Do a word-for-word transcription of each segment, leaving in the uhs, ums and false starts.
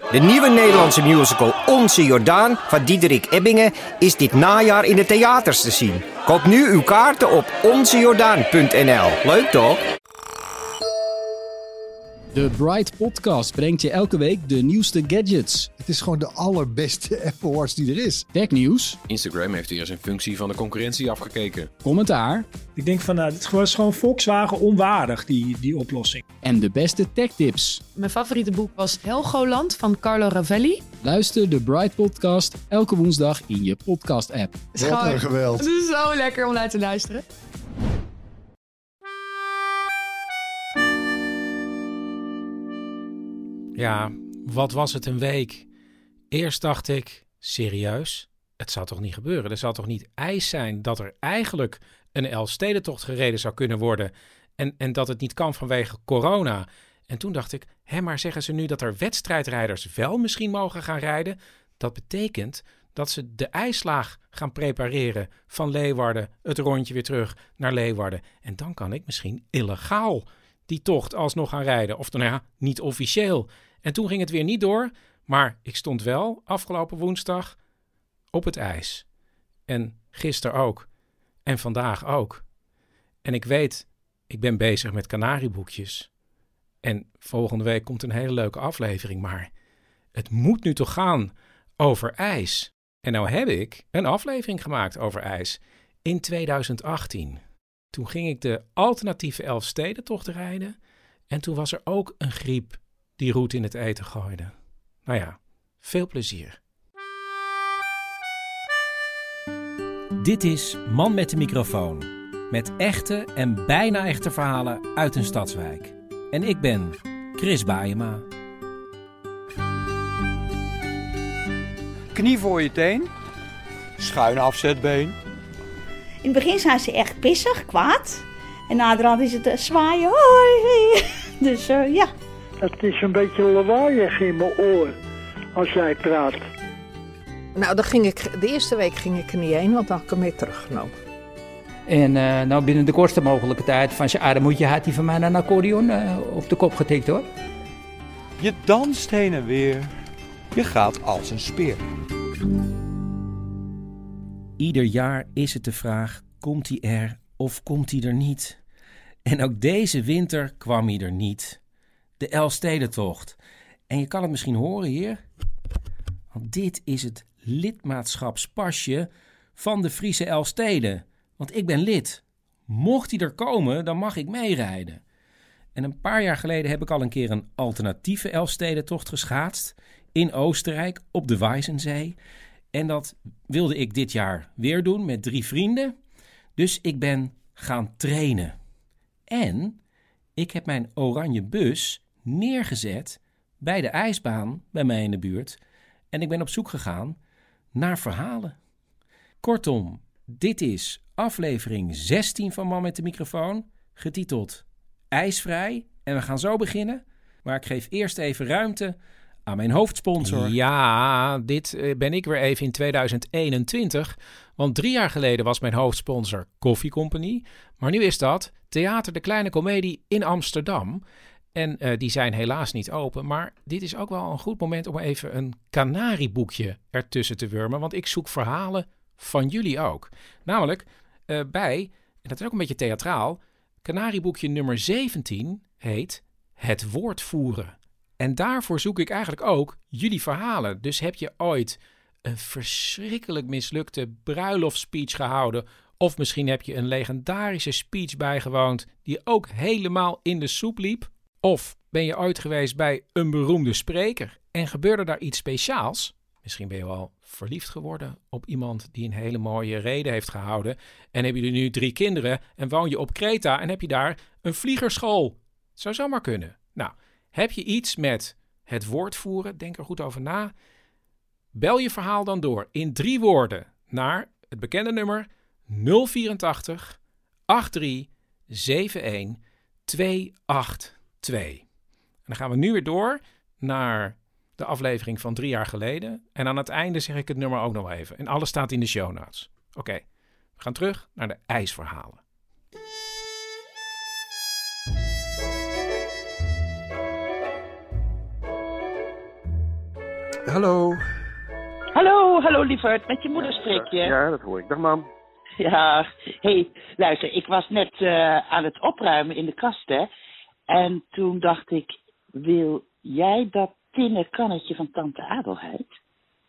De nieuwe Nederlandse musical Onze Jordaan van Diederik Ebbingen is dit najaar in de theaters te zien. Koop nu uw kaarten op onze jordaan punt n l. Leuk toch? De Bright Podcast brengt je elke week de nieuwste gadgets. Het is gewoon de allerbeste Apple Watch die er is. Technieuws. Instagram heeft weer eens een functie van de concurrentie afgekeken. Commentaar. Ik denk van, nou, dit was gewoon Volkswagen onwaardig, die, die oplossing. En de beste techtips. Mijn favoriete boek was Helgoland van Carlo Ravelli. Luister de Bright Podcast elke woensdag in je podcast-app. Het is Wat gewoon- een geweld. Het is zo lekker om naar te luisteren. Ja, wat was het een week. Eerst dacht ik, serieus? Het zou toch niet gebeuren? Er zou toch niet eis zijn dat er eigenlijk een Elfstedentocht gereden zou kunnen worden en, en dat het niet kan vanwege corona? En toen dacht ik, hé, maar zeggen ze nu dat er wedstrijdrijders wel misschien mogen gaan rijden? Dat betekent dat ze de ijslaag gaan prepareren van Leeuwarden, het rondje weer terug naar Leeuwarden. En dan kan ik misschien illegaal die tocht alsnog gaan rijden. Of dan nou ja, niet officieel. En toen ging het weer niet door, maar ik stond wel afgelopen woensdag op het ijs. En gisteren ook. En vandaag ook. En ik weet, ik ben bezig met kanarieboekjes. En volgende week komt een hele leuke aflevering, maar het moet nu toch gaan over ijs. En nou heb ik een aflevering gemaakt over ijs in tweeduizend achttien. Toen ging ik de alternatieve Elfstedentocht rijden en toen was er ook een griep die roet in het eten gooide. Nou ja, veel plezier. Dit is Man met de microfoon. Met echte en bijna echte verhalen uit een stadswijk. En ik ben Chris Baeyema. Knie voor je teen. Schuin afzetbeen. In het begin zijn ze echt pissig, kwaad. En naderhand is het uh, zwaaien. Hoi. Dus uh, ja. Het is een beetje lawaaiig in mijn oor als jij praat. Nou, dan ging ik, de eerste week ging ik er niet heen, want dan had ik hem mee teruggenomen. En uh, nou binnen de kortste mogelijke tijd van zijn armoedje had hij van mij een accordeon uh, op de kop getikt hoor. Je danst heen en weer. Je gaat als een speer. Ieder jaar is het de vraag, komt hij er of komt hij er niet? En ook deze winter kwam hij er niet. De Elfstedentocht. En je kan het misschien horen hier. Want dit is het lidmaatschapspasje van de Friese Elfsteden. Want ik ben lid. Mocht hij er komen, dan mag ik meerijden. En een paar jaar geleden heb ik al een keer een alternatieve Elfstedentocht geschaatst. In Oostenrijk, op de Weissensee. En dat wilde ik dit jaar weer doen met drie vrienden. Dus ik ben gaan trainen. En ik heb mijn oranje bus neergezet bij de ijsbaan bij mij in de buurt. En ik ben op zoek gegaan naar verhalen. Kortom, dit is aflevering zestien van Man met de microfoon, getiteld IJsvrij. En we gaan zo beginnen, maar ik geef eerst even ruimte aan mijn hoofdsponsor. Ja, dit ben ik weer even in tweeduizend eenentwintig. Want drie jaar geleden was mijn hoofdsponsor Koffie Company. Maar nu is dat Theater de Kleine Comedie in Amsterdam. En uh, die zijn helaas niet open. Maar dit is ook wel een goed moment om even een kanarieboekje ertussen te wurmen. Want ik zoek verhalen van jullie ook. Namelijk uh, bij, en dat is ook een beetje theatraal, kanarieboekje nummer zeventien heet Het Woord Voeren. En daarvoor zoek ik eigenlijk ook jullie verhalen. Dus heb je ooit een verschrikkelijk mislukte bruiloftsspeech gehouden, of misschien heb je een legendarische speech bijgewoond die ook helemaal in de soep liep? Of ben je ooit geweest bij een beroemde spreker en gebeurde daar iets speciaals? Misschien ben je wel verliefd geworden op iemand die een hele mooie rede heeft gehouden. En heb je er nu drie kinderen en woon je op Kreta en heb je daar een vliegerschool. Het zou zomaar kunnen. Nou, heb je iets met het woord voeren? Denk er goed over na. Bel je verhaal dan door in drie woorden naar het bekende nummer nul vierentachtig achttien zevenendertig tweehonderdachtentwintig. En dan gaan we nu weer door naar de aflevering van drie jaar geleden. En aan het einde zeg ik het nummer ook nog even. En alles staat in de show notes. Oké, okay, we gaan terug naar de ijsverhalen. Hallo. Hallo, hallo lieverd. Met je moeder spreek je. Ja, dat hoor ik. Dag mam. Ja, hey, luister, ik was net uh, aan het opruimen in de kast, hè. En toen dacht ik, wil jij dat tinnen kannetje van tante Adelheid?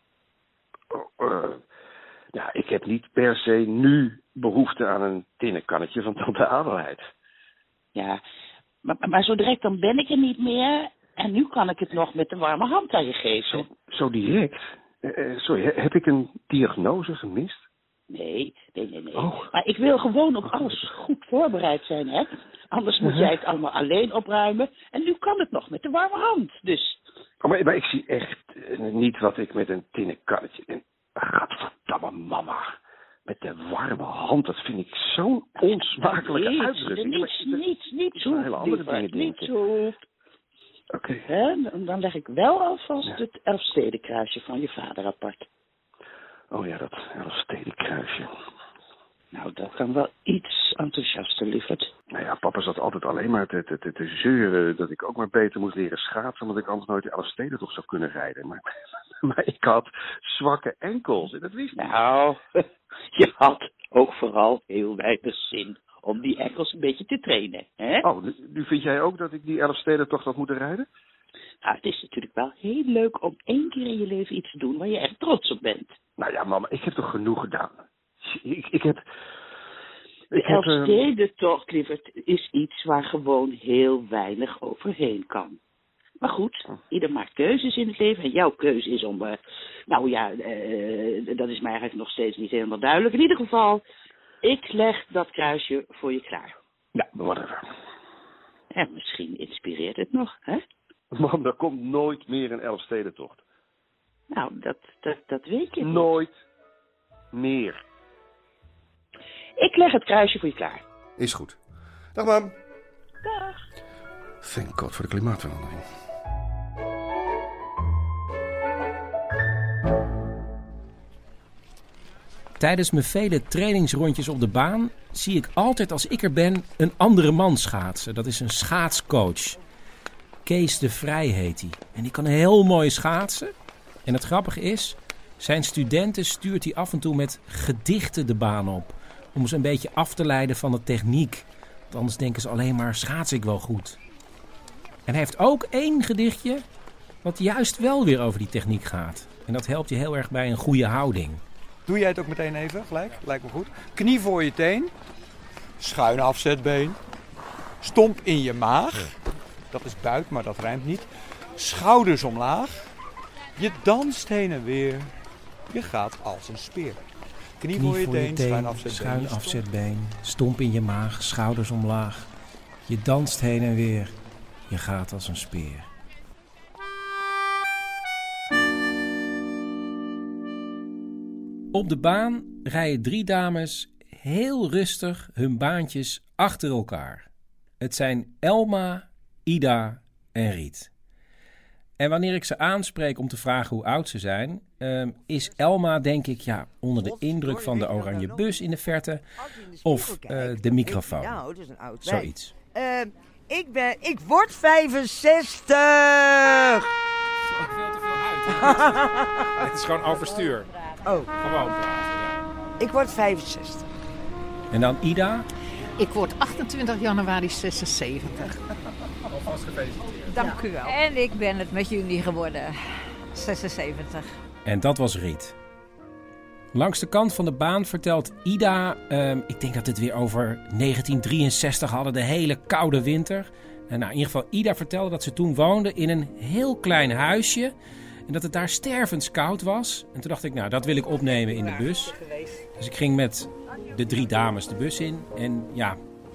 Oh, uh, ja, ik heb niet per se nu behoefte aan een tinnen kannetje van tante Adelheid. Ja, maar, maar zo direct dan ben ik er niet meer. En nu kan ik het nog met de warme hand aan je geven. Zo, zo direct? Uh, sorry, heb ik een diagnose gemist? Nee, nee, nee, nee. Oh. Maar ik wil gewoon op alles goed voorbereid zijn, hè. Anders moet jij het allemaal alleen opruimen. En nu kan het nog met de warme hand, dus. Oh, maar, maar ik zie echt uh, niet wat ik met een tinnen kannetje... En, gadverdamme mama. Met de warme hand, dat vind ik zo'n onsmakelijke niets, uitdrukking. Niets, niets, niets hoeft, hele andere dingen niets denken. hoeft. Oké. Okay. Dan leg ik wel alvast ja. het Elfstedenkruisje van je vader apart. Oh ja, dat Elfstedenkruisje. Nou, dat kan wel iets enthousiaster, lieverd. Nou ja, papa zat altijd alleen maar te, te, te zeuren dat ik ook maar beter moest leren schaatsen, omdat ik anders nooit de Elfstedentocht zou kunnen rijden. Maar, maar ik had zwakke enkels en dat wist ik. Nou, je had ook vooral heel weinig zin om die enkels een beetje te trainen, hè? Oh, nu, nu vind jij ook dat ik die Elfstedentocht had moeten rijden? Nou, het is natuurlijk wel heel leuk om één keer in je leven iets te doen waar je echt trots op bent. Nou ja, mama, ik heb toch genoeg gedaan. Ik, ik heb... De Elfstedentocht, lieverd, is iets waar gewoon heel weinig overheen kan. Maar goed, ieder maakt keuzes in het leven. En jouw keuze is om... Uh, nou ja, uh, dat is mij eigenlijk nog steeds niet helemaal duidelijk. In ieder geval, ik leg dat kruisje voor je klaar. Ja, whatever. En misschien inspireert het nog, hè? Mam, er komt nooit meer een Elfstedentocht. Nou, dat, dat, dat weet je niet. Nooit meer. Ik leg het kruisje voor je klaar. Is goed. Dag, mam. Dag. Thank God voor de klimaatverandering. Tijdens mijn vele trainingsrondjes op de baan zie ik altijd als ik er ben een andere man schaatsen. Dat is een schaatscoach. Kees de Vrij heet hij. En die kan heel mooi schaatsen. En het grappige is, zijn studenten stuurt hij af en toe met gedichten de baan op. Om ze een beetje af te leiden van de techniek. Want anders denken ze alleen maar, schaats ik wel goed. En hij heeft ook één gedichtje wat juist wel weer over die techniek gaat. En dat helpt je heel erg bij een goede houding. Doe jij het ook meteen even, gelijk? Lijkt me goed. Knie voor je teen. Schuin afzetbeen. Stomp in je maag. Dat is buik, maar dat rijmt niet. Schouders omlaag. Je danst heen en weer. Je gaat als een speer. Knie, Knie voor je teen, teen schuin afzetbeen. Schuin afzetbeen. Stomp in je maag, schouders omlaag. Je danst heen en weer. Je gaat als een speer. Op de baan rijden drie dames heel rustig hun baantjes achter elkaar. Het zijn Elma, Ida en Riet. En wanneer ik ze aanspreek om te vragen hoe oud ze zijn, um, is Elma denk ik ja, onder de indruk van de oranje bus in de verte of uh, de microfoon. Nou, dat is een oud Zoiets. Uh, ik ben, ik word vijfenzestig! Ik veel te veel uit. Het is gewoon overstuur. Oh. Gewoon praten, ja. Ik word vijfenzestig. En dan Ida? Ik word achtentwintig januari zesenzeventig. Alvast gefeliciteerd. Dank u wel. En ik ben het met jullie geworden. zesenzeventig. En dat was Riet. Langs de kant van de baan vertelt Ida... Uh, ik denk dat het weer over negentien drieënzestig hadden, de hele koude winter. En nou, in ieder geval, Ida vertelde dat ze toen woonde in een heel klein huisje. En dat het daar stervenskoud was. En toen dacht ik, nou, dat wil ik opnemen in de bus. Dus ik ging met de drie dames de bus in. En ja...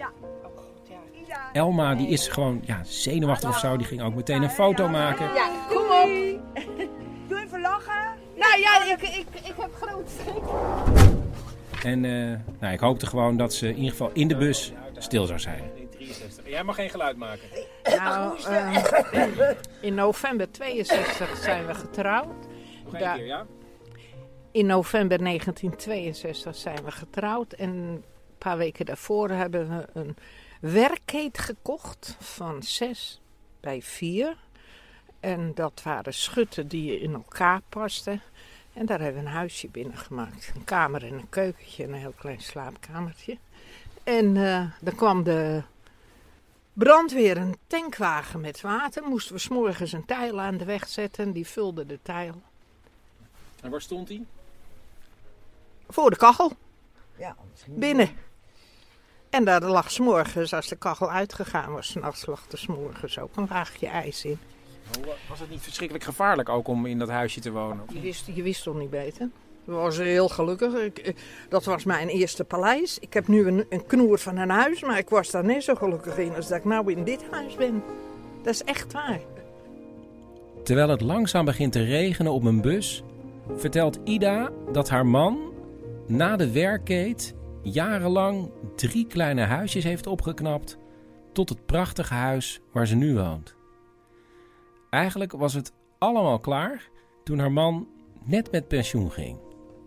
Elma, die is gewoon ja, zenuwachtig of zo. Die ging ook meteen een foto maken. Ja, kom op. Doe even lachen. Nou ja, ik, ik, ik heb groot schrik. En uh, nou, ik hoopte gewoon dat ze in ieder geval in de bus stil zou zijn. Jij mag geen geluid maken. Nou, uh, in november tweeënzestig zijn we getrouwd. Nog één keer, ja? In november negentien tweeënzestig zijn we getrouwd. En een paar weken daarvoor hebben we een werkkeet gekocht van zes bij vier. En dat waren schutten die in elkaar pasten. En daar hebben we een huisje binnen gemaakt. Een kamer en een keukentje en een heel klein slaapkamertje. En uh, dan kwam de brandweer een tankwagen met water. Moesten we 's morgens een tijl aan de weg zetten. Die vulde de tijl. En waar stond hij? Voor de kachel. Ja, binnen. En daar lag 's morgens, als de kachel uitgegaan was, 's nachts lag er 's morgens ook een laagje ijs in. Was het niet verschrikkelijk gevaarlijk ook om in dat huisje te wonen? Je wist, je wist toch niet beter? We waren heel gelukkig. Ik, dat was mijn eerste paleis. Ik heb nu een, een knoer van een huis, maar ik was daar net zo gelukkig in als dat ik nou in dit huis ben. Dat is echt waar. Terwijl het langzaam begint te regenen op een bus, vertelt Ida dat haar man na de werkkeet jarenlang drie kleine huisjes heeft opgeknapt tot het prachtige huis waar ze nu woont. Eigenlijk was het allemaal klaar toen haar man net met pensioen ging.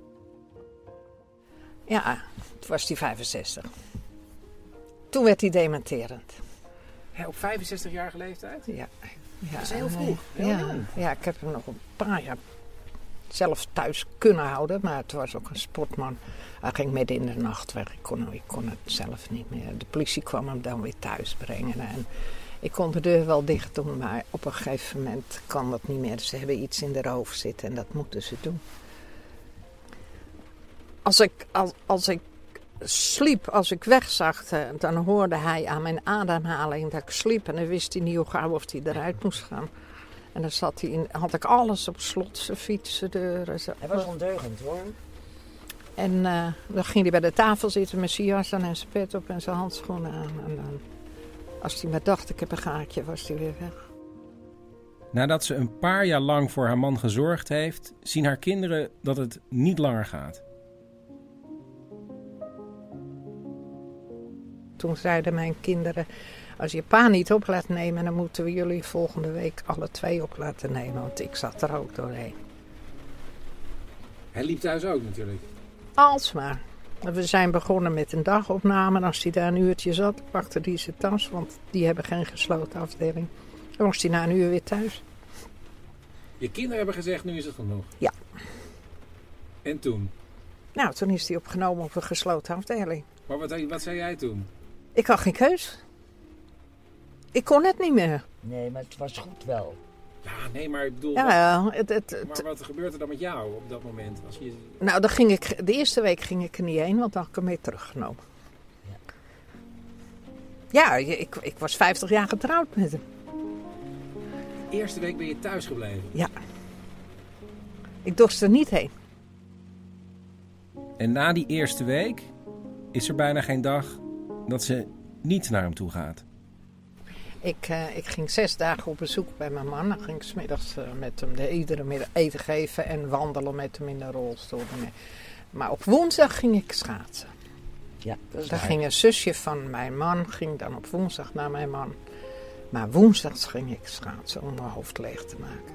Ja, toen was hij vijfenzestig. Toen werd hij dementerend. Ja, op vijfenzestigjarige leeftijd? Ja. ja. Dat is heel vroeg. Heel ja, jong. ja, ik heb hem nog een paar jaar zelf thuis kunnen houden. Maar het was ook een sportman. Hij ging midden in de nacht weg. Ik kon, ik kon het zelf niet meer. De politie kwam hem dan weer thuis brengen. En ik kon de deur wel dicht doen, maar op een gegeven moment kan dat niet meer. Ze hebben iets in haar hoofd zitten en dat moeten ze doen. Als ik, als, als ik sliep, als ik wegzag, dan hoorde hij aan mijn ademhaling dat ik sliep. En dan wist hij niet hoe gauw of hij eruit moest gaan. En dan zat hij in, had ik alles op slot, zijn fiets, zijn deuren. Hij was ondeugend hoor. En uh, dan ging hij bij de tafel zitten met zijn jas aan en zijn pet op en zijn handschoenen aan. En dan, als hij maar dacht, ik heb een gaatje, was hij weer weg. Nadat ze een paar jaar lang voor haar man gezorgd heeft, zien haar kinderen dat het niet langer gaat. Toen zeiden mijn kinderen, als je pa niet op laat nemen, dan moeten we jullie volgende week alle twee op laten nemen. Want ik zat er ook doorheen. Hij liep thuis ook natuurlijk. Alsmaar. We zijn begonnen met een dagopname. En als hij daar een uurtje zat, pakte hij zijn tas. Want die hebben geen gesloten afdeling. Dan moest hij na een uur weer thuis. Je kinderen hebben gezegd, nu is het genoeg? Ja. En toen? Nou, toen is hij opgenomen op een gesloten afdeling. Maar wat, wat zei jij toen? Ik had geen keus. Ik kon het niet meer. Nee, maar het was goed wel. Ja, nee, maar ik bedoel... Ja, wat, ja, het, het, het, maar wat gebeurt er dan met jou op dat moment? Als je... Nou, dan ging ik, de eerste week ging ik er niet heen, want dan had ik hem mee teruggenomen. Ja, ja ik, ik was vijftig jaar getrouwd met hem. De eerste week ben je thuis gebleven? Ja. Ik dorst er niet heen. En na die eerste week is er bijna geen dag dat ze niet naar hem toe gaat. Ik, uh, ik ging zes dagen op bezoek bij mijn man. Dan ging ik 's middags uh, met hem de, iedere middag eten geven en wandelen met hem in de rolstoel. Maar op woensdag ging ik schaatsen. Ja, dat is Daar waar. ging een zusje van mijn man, ging dan op woensdag naar mijn man. Maar woensdags ging ik schaatsen om mijn hoofd leeg te maken.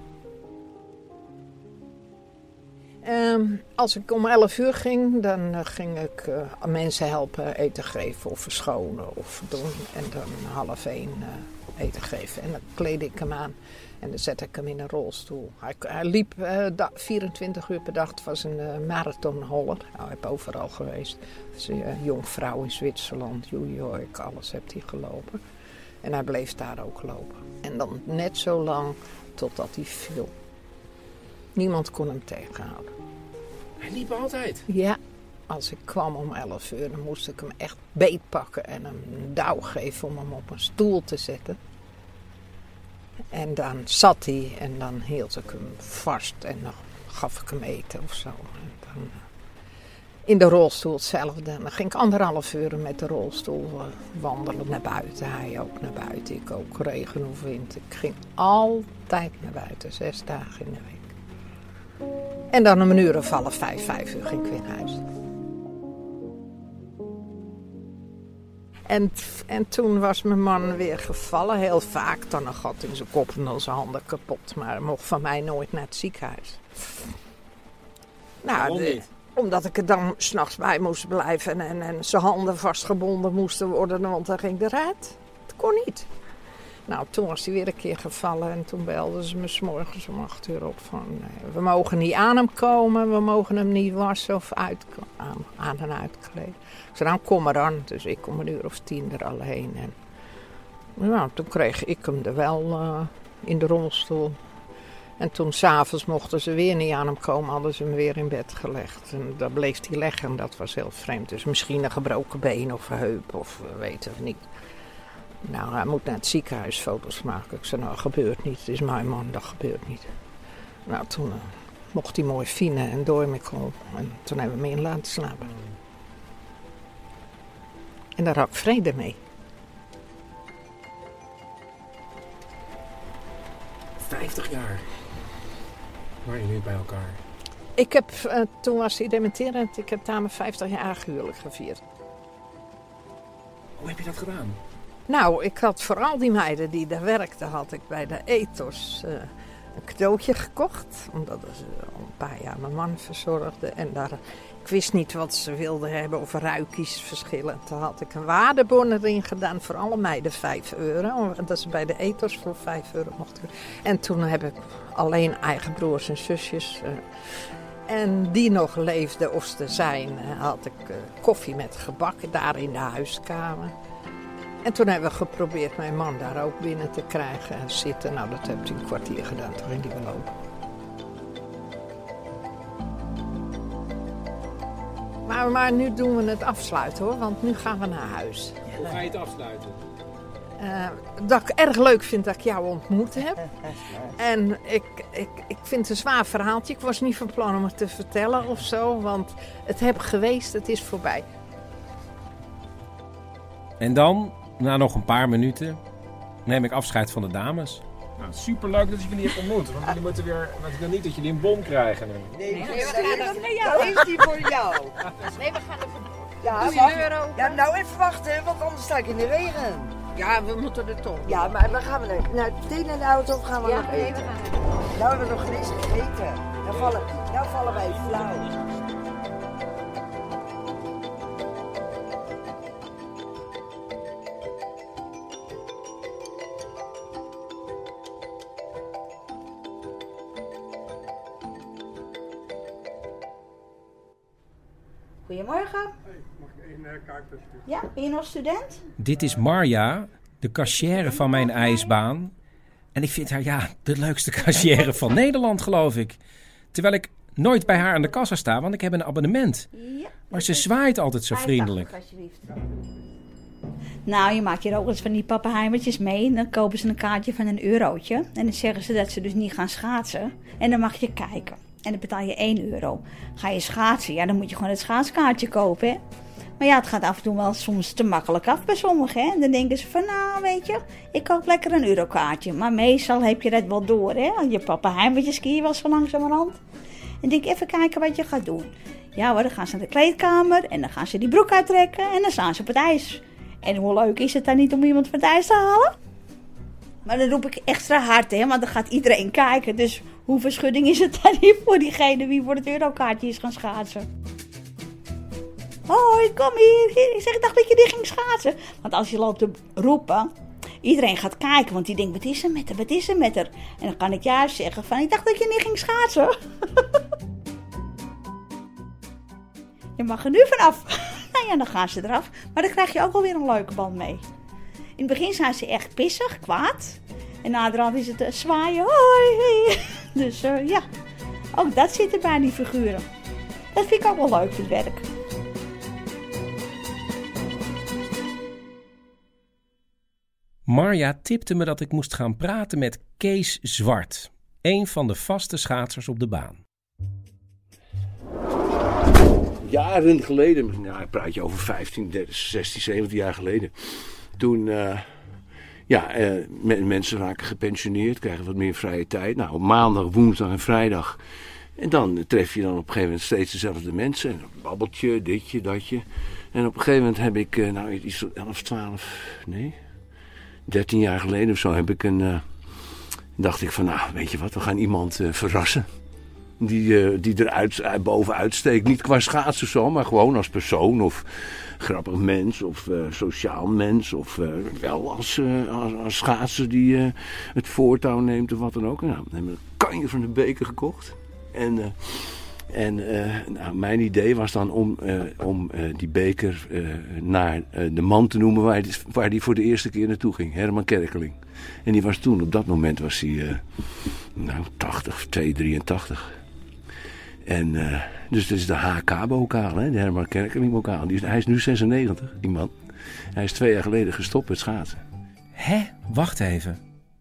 Um, als ik om elf uur ging, dan uh, ging ik uh, mensen helpen eten geven of verschonen of doen. En dan half één uh, eten geven. En dan kleedde ik hem aan en dan zette ik hem in een rolstoel. Hij, hij liep uh, da- vierentwintig uur per dag. Het was een uh, marathonholler. Nou, ik heb overal geweest. Dus, uh, jongvrouw in Zwitserland, New York, alles heeft hij gelopen. En hij bleef daar ook lopen. En dan net zo lang totdat hij viel. Niemand kon hem tegenhouden. Hij liep altijd? Ja, als ik kwam om elf uur, dan moest ik hem echt beetpakken en hem een douw geven om hem op een stoel te zetten. En dan zat hij en dan hield ik hem vast en dan gaf ik hem eten of zo. En dan in de rolstoel hetzelfde. En dan ging ik anderhalf uur met de rolstoel wandelen naar buiten. Hij ook naar buiten, ik ook, regen of wind. Ik ging altijd naar buiten, zes dagen in de week. En dan om een uur of half vijf, vijf uur ging ik weer naar huis. En, en toen was mijn man weer gevallen, heel vaak. Dan een gat in zijn kop en dan zijn handen kapot. Maar hij mocht van mij nooit naar het ziekenhuis. Nou, de, omdat ik er dan 's nachts bij moest blijven en, en, en zijn handen vastgebonden moesten worden, want dan ging eruit. Dat kon niet. Nou, toen was hij weer een keer gevallen en toen belden ze me 's morgens om acht uur op van... Uh, we mogen niet aan hem komen, we mogen hem niet wassen of uit, aan, aan en uitkleden. Ik zei, nou kom maar dan. Dus ik om een uur of tien er alleen. En nou, toen kreeg ik hem er wel uh, in de rolstoel. En toen s'avonds mochten ze weer niet aan hem komen, hadden ze hem weer in bed gelegd. En daar bleef hij leggen en dat was heel vreemd. Dus misschien een gebroken been of een heup of uh, weet het niet. Nou, hij moet naar het ziekenhuis foto's maken. Ik zei, nou, dat gebeurt niet. Het is mijn man, dat gebeurt niet. Nou, toen uh, mocht hij morfine en Doormicol. En toen hebben we hem in laten slapen. En daar had ik vrede mee. vijftig jaar waren jullie bij elkaar. Ik heb, uh, toen was hij dementerend, ik heb daar mijn vijftig jaar huwelijk gevierd. Hoe heb je dat gedaan? Nou, ik had voor al die meiden die daar werkten, had ik bij de Ethos uh, een cadeautje gekocht. Omdat ze al een paar jaar mijn man verzorgde. En daar, ik wist niet wat ze wilden hebben of ruikies verschillen. Toen had ik een waardebon erin gedaan voor alle meiden vijf euro. Dat ze bij de Ethos voor vijf euro mochten. En toen heb ik alleen eigen broers en zusjes... Uh, En die nog leefden of ze zijn, had ik uh, koffie met gebak daar in de huiskamer. En toen hebben we geprobeerd mijn man daar ook binnen te krijgen en zitten. Nou, dat heeft hij een kwartier gedaan, toen ging hij wel open. Maar, maar nu doen we het afsluiten hoor, want nu gaan we naar huis. Hoe ga je het afsluiten? Uh, dat ik erg leuk vind dat ik jou ontmoet heb. En ik, ik, ik vind het een zwaar verhaaltje. Ik was niet van plan om het te vertellen of zo. Want het heb geweest, het is voorbij. En dan, na nog een paar minuten, neem ik afscheid van de dames. Nou, superleuk dat je jullie hebt ontmoet. Want jullie moeten weer... Want ik wil niet dat jullie een bom krijgen nu. Nee, nee, we gaan naar jou. Dat is die voor jou. Nee, we gaan even... Ja, wacht. Ja, nou even wachten, want anders sta ik in de regen. Ja, we moeten er toch. Ja, maar dan gaan we naar, naar meteen naar de auto of gaan we ja, nog eten? Nee, we gaan. Nou hebben we nog geen eens gegeten. Nou vallen, nou vallen wij flauw. Goedemorgen. Hey, mag ik één uh, kaart alsjeblieft? Ja, ben je nog student? Dit is Marja, de cashier van mijn ijsbaan. En ik vind haar, ja, de leukste cashier van Nederland, geloof ik. Terwijl ik nooit bij haar aan de kassa sta, want ik heb een abonnement. Ja. Maar ze zwaait altijd zo vriendelijk. Alsjeblieft. Nou, je maakt hier ook eens van die pappenheimertjes mee. En dan kopen ze een kaartje van een eurotje. En dan zeggen ze dat ze dus niet gaan schaatsen. En dan mag je kijken. En dan betaal je één euro. Ga je schaatsen, ja, dan moet je gewoon het schaatskaartje kopen, hè. Maar ja, het gaat af en toe wel soms te makkelijk af bij sommigen, hè. En dan denken ze van, nou, weet je, ik koop lekker een eurokaartje. Maar meestal heb je dat wel door, hè. Je pappenheimertjes ski je wel zo langzamerhand. En denk even kijken wat je gaat doen. Ja hoor, dan gaan ze naar de kleedkamer en dan gaan ze die broek uittrekken en dan staan ze op het ijs. En hoe leuk is het dan niet om iemand van het ijs te halen? Maar dan roep ik extra hard, hè, want dan gaat iedereen kijken. Dus hoeveel schudding is het dan niet voor diegene wie voor het eurokaartje is gaan schaatsen? Hoi, kom hier. hier. Ik zeg, ik dacht dat je die ging schaatsen. Want als je loopt te roepen, iedereen gaat kijken, want die denkt, wat is er met haar, wat is er met haar? En dan kan ik juist zeggen van, ik dacht dat je niet ging schaatsen. Je mag er nu vanaf. Nou ja, dan gaan ze eraf. Maar dan krijg je ook alweer een leuke band mee. In het begin zijn ze echt pissig, kwaad. En naderhand is het uh, zwaaien. Hoi. Dus uh, ja, ook dat zit er bij die figuren. Dat vind ik ook wel leuk, het werk. Marja tipte me dat ik moest gaan praten met Kees Zwart. Een van de vaste schaatsers op de baan. Jaren geleden, nou, praat je over vijftien, dertien, zestien, zeventien jaar geleden. Toen, uh, ja, uh, mensen raken gepensioneerd, krijgen wat meer vrije tijd. Nou, op maandag, woensdag en vrijdag. En dan tref je dan op een gegeven moment steeds dezelfde mensen. En een babbeltje, ditje, datje. En op een gegeven moment heb ik, uh, nou, iets elf, twaalf, nee, dertien jaar geleden of zo, heb ik een, uh, dacht ik van, nou, weet je wat, we gaan iemand uh, verrassen. die, uh, die eruit uh, bovenuit steekt. Niet qua schaatsen zo, maar gewoon als persoon of grappig mens of uh, sociaal mens. Of uh, wel als, uh, als, als schaatser die uh, het voortouw neemt of wat dan ook. Nou, dan hebben we een kanje van de beker gekocht. En... Uh, En uh, nou, mijn idee was dan om, uh, om uh, die beker uh, naar uh, de man te noemen waar die, waar die voor de eerste keer naartoe ging. Herman Kerkeling. En die was toen, op dat moment was hij uh, nou, tachtig, twee drieëntachtig. En uh, dus dat is de H K-bokaal, hè, de Herman Kerkeling-bokaal. Die is, hij is nu zesennegentig, die man. Hij is twee jaar geleden gestopt met schaatsen. Hè? Wacht even.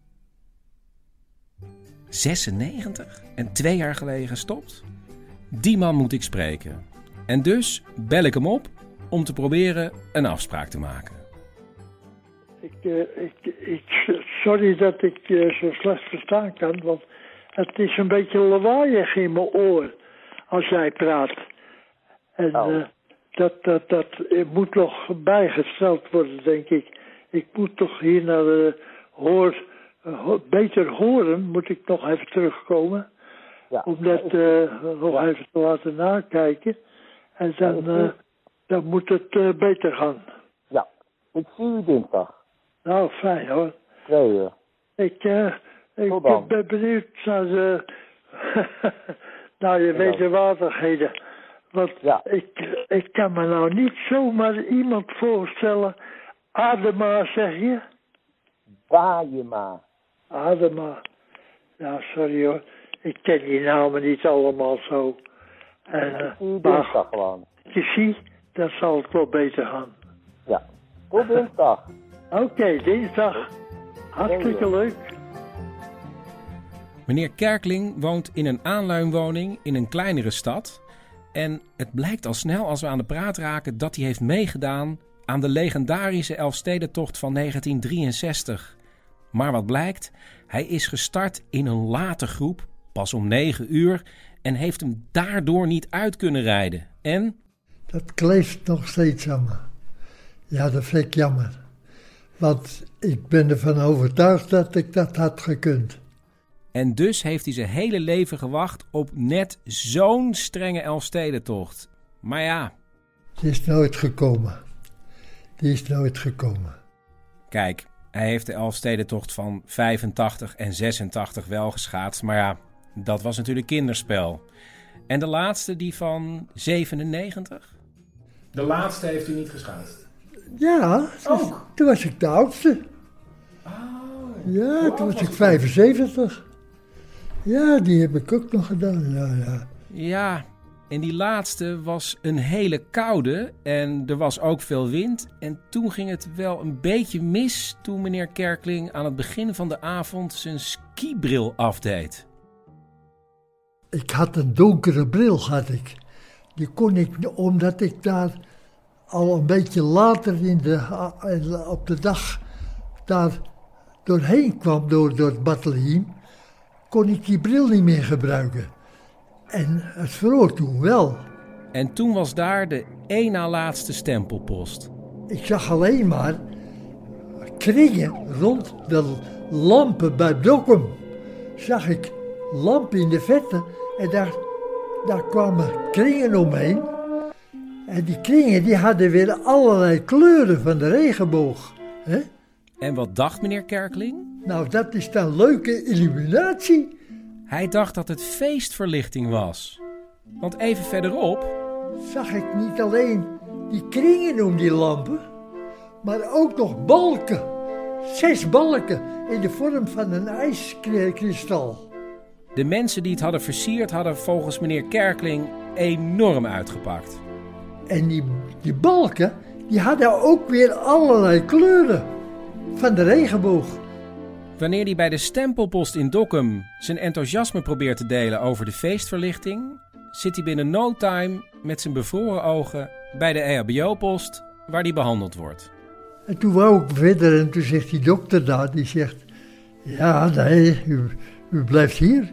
zesennegentig? En twee jaar geleden gestopt? Die man moet ik spreken. En dus bel ik hem op om te proberen een afspraak te maken. Ik, uh, ik, ik, sorry dat ik uh, zo slecht verstaan kan, want het is een beetje lawaaiig in mijn oor als jij praat. En oh. uh, dat, dat, dat het moet nog bijgesteld worden, denk ik. Ik moet toch hier naar de hoor, uh, beter horen, moet ik nog even terugkomen. Ja. Om dat uh, nog ja. even te laten nakijken. En dan, uh, dan moet het uh, beter gaan. Ja, ik zie u dinsdag. Nou, fijn hoor. Twee uur. Ik, uh, ik ben benieuwd naar de, naar je wederwaardigheden. Want ja. ik, ik kan me nou niet zomaar iemand voorstellen. Adema, zeg je? Bajema. Adema. Ja, sorry hoor. Ik ken die namen niet allemaal zo. En, uh, maar gewoon. Je ziet, dat zal het wel beter gaan. Ja, tot dinsdag. Oké, okay, dinsdag. Hartstikke leuk. Meneer Kerkeling woont in een aanluinwoning in een kleinere stad. En het blijkt al snel als we aan de praat raken dat hij heeft meegedaan aan de legendarische Elfstedentocht van negentien drieënzestig. Maar wat blijkt? Hij is gestart in een late groep, pas om negen uur, en heeft hem daardoor niet uit kunnen rijden. En? Dat kleeft nog steeds aan me. Ja, dat vind ik jammer. Want ik ben ervan overtuigd dat ik dat had gekund. En dus heeft hij zijn hele leven gewacht op net zo'n strenge Elfstedentocht. Maar ja. Die is nooit gekomen. Die is nooit gekomen. Kijk, hij heeft de Elfstedentocht van vijfentachtig en zesentachtig wel geschaatst. Maar ja, dat was natuurlijk kinderspel. En de laatste, die van zevenennegentig? De laatste heeft u niet geschaatst? Ja, dus, toen was ik de oudste. Oh, ja, toen was ik vijfenzeventig. Ja, die heb ik ook nog gedaan, ja, ja. Ja, en die laatste was een hele koude en er was ook veel wind. En toen ging het wel een beetje mis toen meneer Kerkeling aan het begin van de avond zijn skibril afdeed. Ik had een donkere bril, had ik. Die kon ik, omdat ik daar al een beetje later in de, op de dag daar doorheen kwam, door, door het bataljon, kon ik die bril niet meer gebruiken. En het vroor toen wel. En toen was daar de één na laatste stempelpost. Ik zag alleen maar kringen rond de lampen bij Dokkum. Zag ik lampen in de vette en daar, daar kwamen kringen omheen. En die kringen die hadden weer allerlei kleuren van de regenboog. Hè? En wat dacht meneer Kerkeling? Nou, dat is dan leuke illuminatie. Hij dacht dat het feestverlichting was. Want even verderop zag ik niet alleen die kringen om die lampen, maar ook nog balken. Zes balken in de vorm van een ijskristal. De mensen die het hadden versierd hadden volgens meneer Kerkeling enorm uitgepakt. En die, die balken, die hadden ook weer allerlei kleuren van de regenboog. Wanneer hij bij de stempelpost in Dokkum zijn enthousiasme probeert te delen over de feestverlichting, zit hij binnen no time met zijn bevroren ogen bij de E H B O-post waar hij behandeld wordt. En toen wou ik verder en toen zegt die dokter daar, die zegt, ja nee, u, u blijft hier.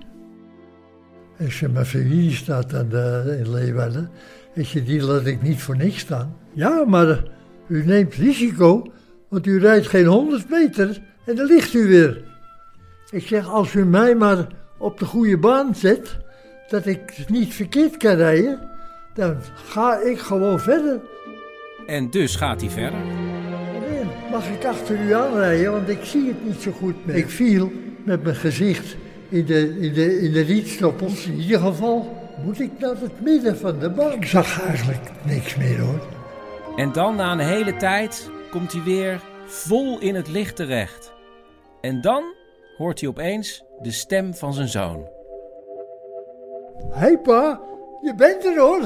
Ik zeg, mijn familie staat aan de, in Leeuwarden. Ik zeg, die laat ik niet voor niks staan. Ja, maar u neemt risico, want u rijdt geen honderd meter en dan ligt u weer. Ik zeg, als u mij maar op de goede baan zet, dat ik niet verkeerd kan rijden, dan ga ik gewoon verder. En dus gaat hij verder. Meneer, mag ik achter u aanrijden, want ik zie het niet zo goed meer. Ik viel met mijn gezicht in de, in de, in de rietstoppels. In ieder geval moet ik naar het midden van de baan. Ik zag eigenlijk niks meer hoor. En dan na een hele tijd komt hij weer vol in het licht terecht. En dan hoort hij opeens de stem van zijn zoon. Hé hey pa, je bent er hoor.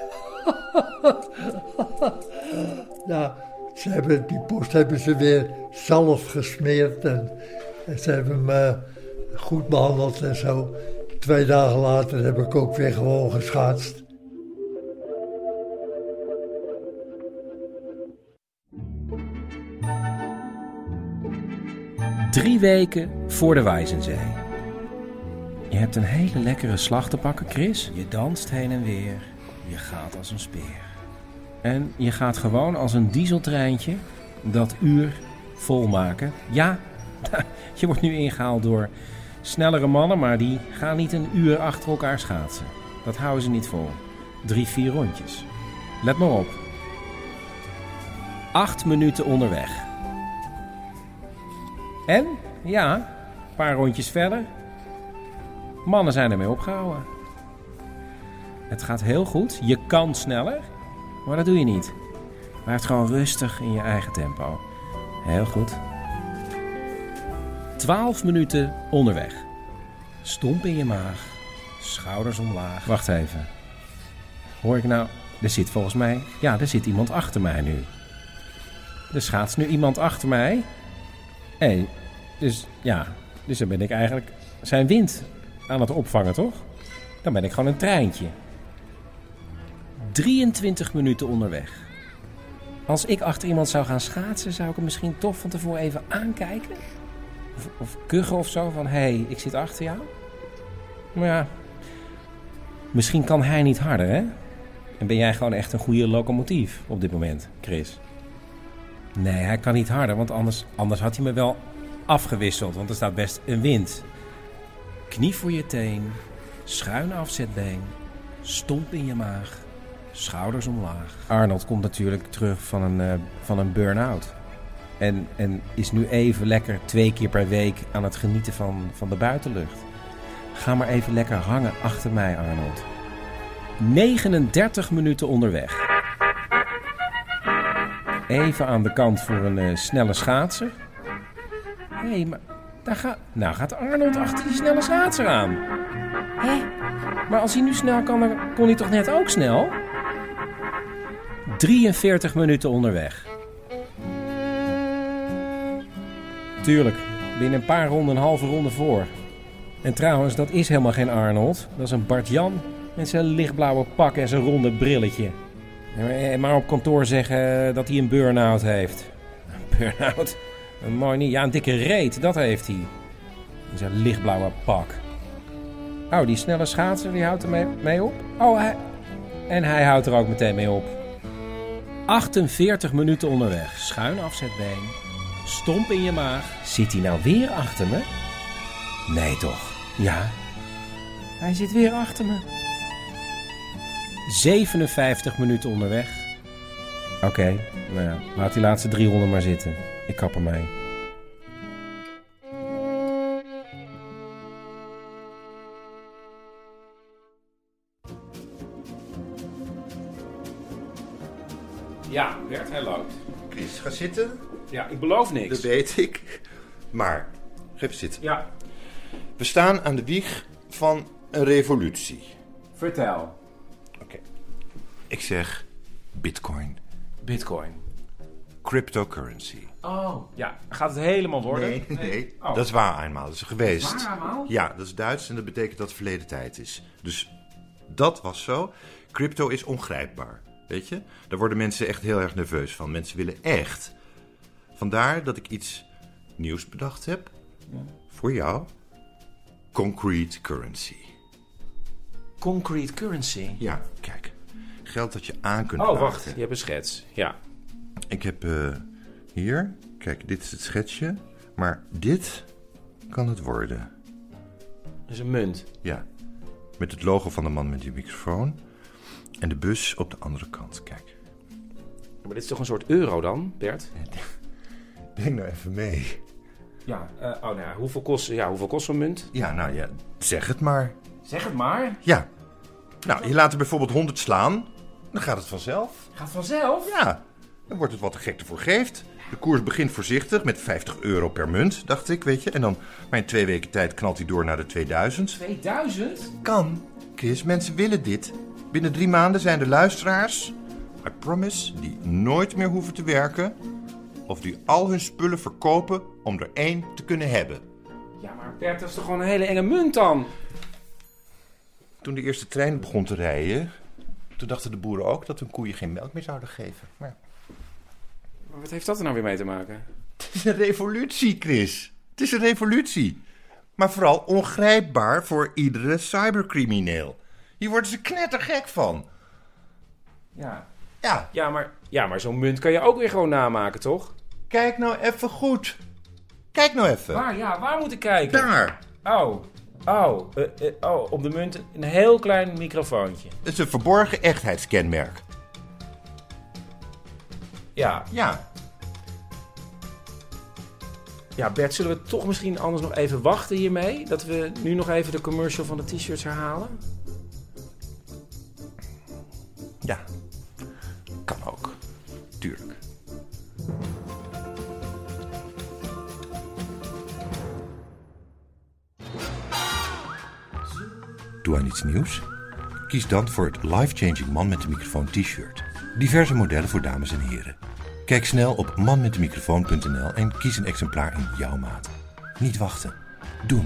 Nou, ze hebben, die post hebben ze weer zalf gesmeerd en, en ze hebben me goed behandeld en zo. Twee dagen later heb ik ook weer gewoon geschaatst. Drie weken voor de Wijzenzee. Je hebt een hele lekkere slag te pakken, Chris. Je danst heen en weer. Je gaat als een speer. En je gaat gewoon als een dieseltreintje dat uur volmaken. Ja, je wordt nu ingehaald door snellere mannen, maar die gaan niet een uur achter elkaar schaatsen. Dat houden ze niet vol. Drie, vier rondjes. Let maar op. Acht minuten onderweg. En, ja, een paar rondjes verder. Mannen zijn ermee opgehouden. Het gaat heel goed. Je kan sneller, maar dat doe je niet. Blijf gewoon rustig in je eigen tempo. Heel goed. Twaalf minuten onderweg. Stomp in je maag. Schouders omlaag. Wacht even. Hoor ik nou... Er zit volgens mij... Ja, er zit iemand achter mij nu. Er schaatst nu iemand achter mij. Hé, hey, dus ja... Dus dan ben ik eigenlijk zijn wind aan het opvangen, toch? Dan ben ik gewoon een treintje. drieëntwintig minuten onderweg. Als ik achter iemand zou gaan schaatsen, zou ik hem misschien toch van tevoren even aankijken. Of, of kuchen of zo, van hé, hey, ik zit achter jou. Maar ja, misschien kan hij niet harder, hè? En ben jij gewoon echt een goede locomotief op dit moment, Chris? Nee, hij kan niet harder, want anders, anders had hij me wel afgewisseld. Want er staat best een wind. Knie voor je teen, schuin afzetbeen, stomp in je maag, schouders omlaag. Arnold komt natuurlijk terug van een, uh, van een burn-out. En, en is nu even lekker twee keer per week aan het genieten van, van de buitenlucht. Ga maar even lekker hangen achter mij, Arnold. negenendertig minuten onderweg. Even aan de kant voor een uh, snelle schaatser. Hé, hey, maar daar gaat... Nou gaat Arnold achter die snelle schaatser aan. Hé? Maar als hij nu snel kan, dan kon hij toch net ook snel? drieënveertig minuten onderweg. Tuurlijk, binnen een paar ronden een halve ronde voor. En trouwens, dat is helemaal geen Arnold. Dat is een Bart-Jan met zijn lichtblauwe pak en zijn ronde brilletje. Maar op kantoor zeggen dat hij een burn-out heeft. Een burn-out? Mooi niet. Ja, een dikke reet, dat heeft hij. In zijn lichtblauwe pak. Oh, die snelle schaatser, die houdt er mee, mee op. Oh, hij... En hij houdt er ook meteen mee op. achtenveertig minuten onderweg. Schuin afzetbeen. Stomp in je maag. Zit hij nou weer achter me? Nee toch? Ja. Hij zit weer achter me. zevenenvijftig minuten onderweg. Oké, okay, nou ja, laat die laatste drie ronden maar zitten. Ik kap ermee. Ja, Bert, hij loopt. Chris, ga zitten. Ja, ik beloof niks. Dat weet ik. Maar, ga even zitten. Ja. We staan aan de wieg van een revolutie. Vertel. Oké. Okay. Ik zeg Bitcoin. Bitcoin. Cryptocurrency. Oh, ja. Gaat het helemaal worden? Nee, nee. nee. Oh. Dat is waar eenmaal. Dat is geweest. Waar eenmaal? Ja, dat is Duits en dat betekent dat het verleden tijd is. Dus dat was zo. Crypto is ongrijpbaar. Weet je? Daar worden mensen echt heel erg nerveus van. Mensen willen echt. Vandaar dat ik iets nieuws bedacht heb. Ja. Voor jou. Concrete currency. Concrete currency? Ja, kijk. Geld dat je aan kunt Oh, laten. wacht. Je hebt een schets. Ja. Ik heb uh, hier... Kijk, dit is het schetsje. Maar dit kan het worden. Dat is een munt. Ja. Met het logo van de man met die microfoon. En de bus op de andere kant, kijk. Maar dit is toch een soort euro dan, Bert? Denk nou even mee. Ja, uh, oh nou ja, hoeveel kost, ja, hoeveel kost zo'n munt? Ja, nou ja, zeg het maar. Zeg het maar. Ja. Nou, je laat er bijvoorbeeld honderd slaan. Dan gaat het vanzelf. Gaat vanzelf? Ja. Dan wordt het wat de gek ervoor geeft. De koers begint voorzichtig met vijftig euro per munt, dacht ik, weet je. En dan maar in twee weken tijd knalt hij door naar de tweeduizend. tweeduizend? Kan. Chris, mensen willen dit. Binnen drie maanden zijn de luisteraars, I promise, die nooit meer hoeven te werken. Of die al hun spullen verkopen om er één te kunnen hebben. Ja, maar Bert, dat is toch gewoon een hele enge munt dan? Toen de eerste trein begon te rijden, toen dachten de boeren ook dat hun koeien geen melk meer zouden geven. Maar... maar wat heeft dat er nou weer mee te maken? Het is een revolutie, Chris. Het is een revolutie. Maar vooral ongrijpbaar voor iedere cybercrimineel. Hier worden ze knettergek van. Ja. Ja. Ja, maar, ja, maar zo'n munt kan je ook weer gewoon namaken, toch? Kijk nou even goed. Kijk nou even. Waar? Ja, waar moet ik kijken? Daar. Oh. Oh. Uh, uh, oh. Op de munt een heel klein microfoontje. Het is een verborgen echtheidskenmerk. Ja. Ja. Ja, Bert, zullen we toch misschien anders nog even wachten hiermee? Dat we nu nog even de commercial van de t-shirts herhalen? Ja. Kan ook. Tuurlijk. Doe aan iets nieuws? Kies dan voor het life-changing man met de microfoon t-shirt. Diverse modellen voor dames en heren. Kijk snel op man met de microfoon punt n l en kies een exemplaar in jouw maat. Niet wachten. Doen.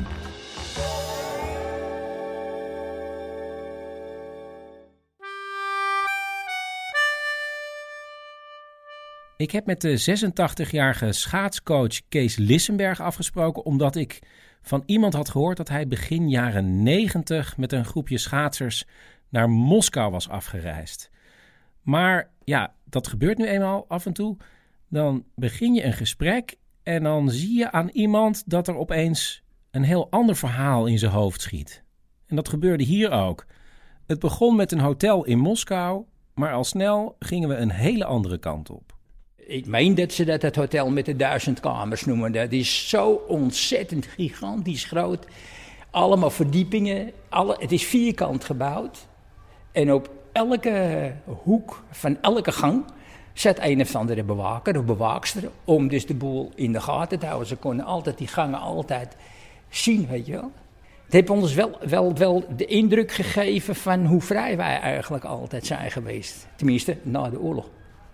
Ik heb met de zesentachtigjarige schaatscoach Kees Lissenberg afgesproken, omdat ik van iemand had gehoord dat hij begin jaren negentig met een groepje schaatsers naar Moskou was afgereisd. Maar ja, dat gebeurt nu eenmaal af en toe. Dan begin je een gesprek en dan zie je aan iemand dat er opeens een heel ander verhaal in zijn hoofd schiet. En dat gebeurde hier ook. Het begon met een hotel in Moskou, maar al snel gingen we een hele andere kant op. Ik meen dat ze dat het hotel met de duizend kamers noemen. Dat is zo ontzettend gigantisch groot. Allemaal verdiepingen. Alle, het is vierkant gebouwd. En op elke hoek van elke gang zat een of andere bewaker of bewaakster om dus de boel in de gaten te houden. Ze konden altijd die gangen altijd zien, weet je wel. Het heeft ons wel, wel, wel de indruk gegeven van hoe vrij wij eigenlijk altijd zijn geweest. Tenminste, na de oorlog.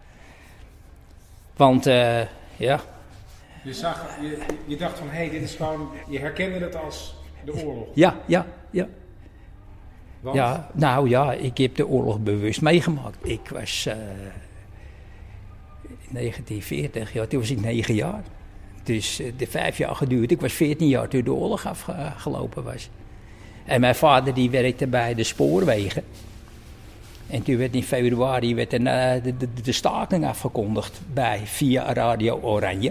Want, uh, ja... Je, zag, je, je dacht van, hé, hey, dit is gewoon... Je herkende het als de oorlog. Ja, ja, ja. Want? Ja, nou ja, ik heb de oorlog bewust meegemaakt. Ik was uh, negentien veertig, ja, toen was ik negen jaar. Dus uh, de vijf jaar geduurd. Ik was veertien jaar toen de oorlog afgelopen was. En mijn vader die werkte bij de spoorwegen. En toen werd in februari werd er, uh, de, de, de staking afgekondigd bij, via Radio Oranje.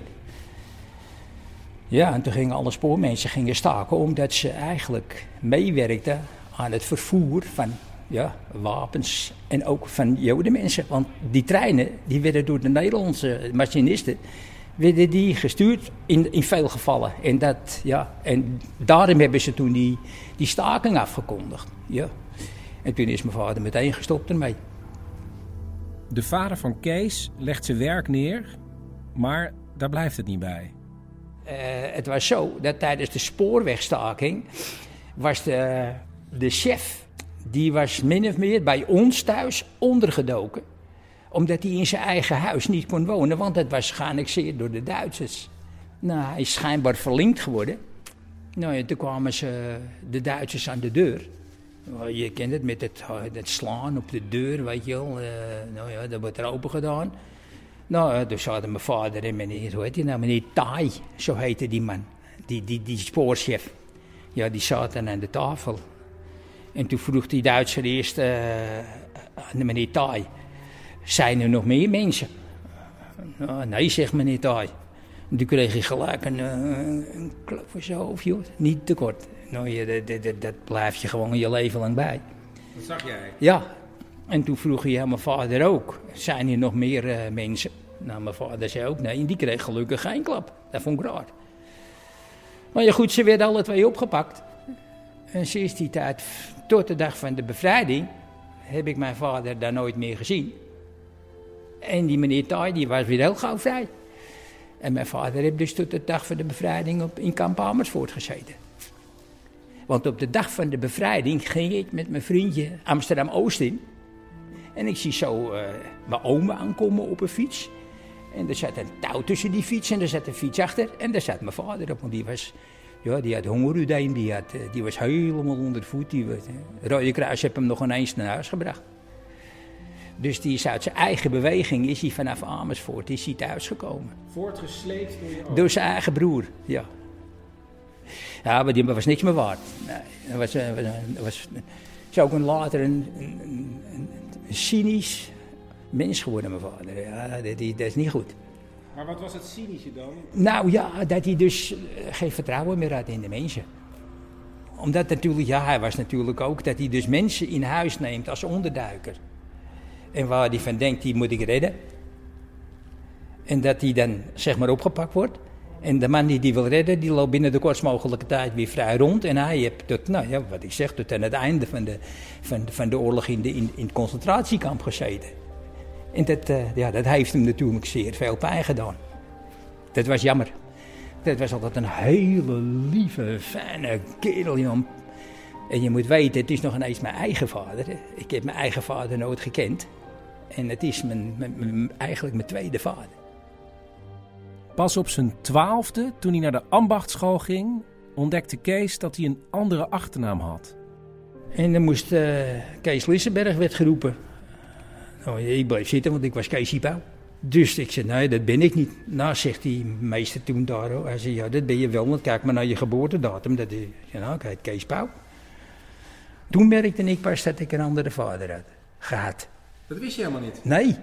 Ja, en toen gingen alle spoormensen gingen staken omdat ze eigenlijk meewerkten aan het vervoer van ja, wapens en ook van Jodenmensen. Want die treinen die werden door de Nederlandse machinisten werden die gestuurd in, in veel gevallen. En, dat, ja, en daarom hebben ze toen die, die staking afgekondigd. Ja. En toen is mijn vader meteen gestopt ermee. De vader van Kees legt zijn werk neer, maar daar blijft het niet bij. Uh, het was zo dat tijdens de spoorwegstaking was de, de chef, die was min of meer bij ons thuis ondergedoken. Omdat hij in zijn eigen huis niet kon wonen, want het was geannexeerd door de Duitsers. Nou, hij is schijnbaar verlinkt geworden. Nou ja, toen kwamen ze de Duitsers aan de deur. Je kent het met het, het slaan op de deur, weet je wel. Uh, nou ja, dat wordt er open gedaan. Nou, toen zaten mijn vader en meneer, hoe heet die nou, meneer Tai, zo heette die man. Die, die, die spoorchef. Ja, die zaten aan de tafel. En toen vroeg die Duitser eerst uh, aan meneer Tai, zijn er nog meer mensen? Nou, nee, zegt meneer Tai. Toen kreeg ik gelijk een, uh, een klap voor zijn hoofd, joh. Niet te kort. Nou, je, dat, dat, dat blijf je gewoon je leven lang bij. Dat zag jij? Ja. En toen vroeg hij aan mijn vader ook, zijn hier nog meer uh, mensen? Nou, mijn vader zei ook nee, en die kreeg gelukkig geen klap. Dat vond ik raar. Maar ja goed, ze werden alle twee opgepakt. En sinds die tijd, tot de dag van de bevrijding, heb ik mijn vader daar nooit meer gezien. En die meneer Taai, die was weer heel gauw vrij. En mijn vader heeft dus tot de dag van de bevrijding op, in kamp Amersfoort gezeten. Want op de dag van de bevrijding ging ik met mijn vriendje Amsterdam-Oost in. En ik zie zo uh, mijn oma aankomen op een fiets. En er zat een touw tussen die fiets en er zat een fiets achter. En daar zat mijn vader op, want die was... Ja, die had hongerudijn, die, had, die was helemaal onder de voet. Die was, uh, Rode Kruis heeft hem nog ineens naar huis gebracht. Dus die is uit zijn eigen beweging, is hij vanaf Amersfoort, is hij thuisgekomen. Voortgesleept door je oom? Door zijn eigen broer, ja. Ja, maar die was niks meer waard. Nee, dat was, uh, dat was, is ook een later een, een, een, een cynisch mens geworden, mijn vader. Ja, dat, dat is niet goed. Maar wat was het cynische dan? Nou ja, dat hij dus geen vertrouwen meer had in de mensen. Omdat natuurlijk, ja, hij was natuurlijk ook dat hij dus mensen in huis neemt als onderduiker. En waar hij van denkt, die moet ik redden. En dat hij dan, zeg maar, opgepakt wordt. En de man die die wil redden, die loopt binnen de kortst mogelijke tijd weer vrij rond. En hij heeft tot, nou ja, wat ik zeg, tot aan het einde van de, van, van de oorlog in, de, in, in het concentratiekamp gezeten. En dat, uh, ja, dat heeft hem natuurlijk zeer veel pijn gedaan. Dat was jammer. Dat was altijd een hele lieve, fijne kerel, jongen. En je moet weten, het is nog ineens mijn eigen vader. Ik heb mijn eigen vader nooit gekend. En het is mijn, mijn, mijn, eigenlijk mijn tweede vader. Pas op zijn twaalfde, toen hij naar de ambachtschool ging, ontdekte Kees dat hij een andere achternaam had. En dan moest uh, Kees Lissenberg werd geroepen. Nou, ik bleef zitten, want ik was Keesie Pauw. Dus ik zei, nee, dat ben ik niet. Nou, zegt die meester toen daar, hij zei, ja, dat ben je wel, want kijk maar naar je geboortedatum. Dat is, ja, nou, ik heet Kees Pauw. Toen merkte ik pas dat ik een andere vader had gehad. Dat wist je helemaal niet? Nee.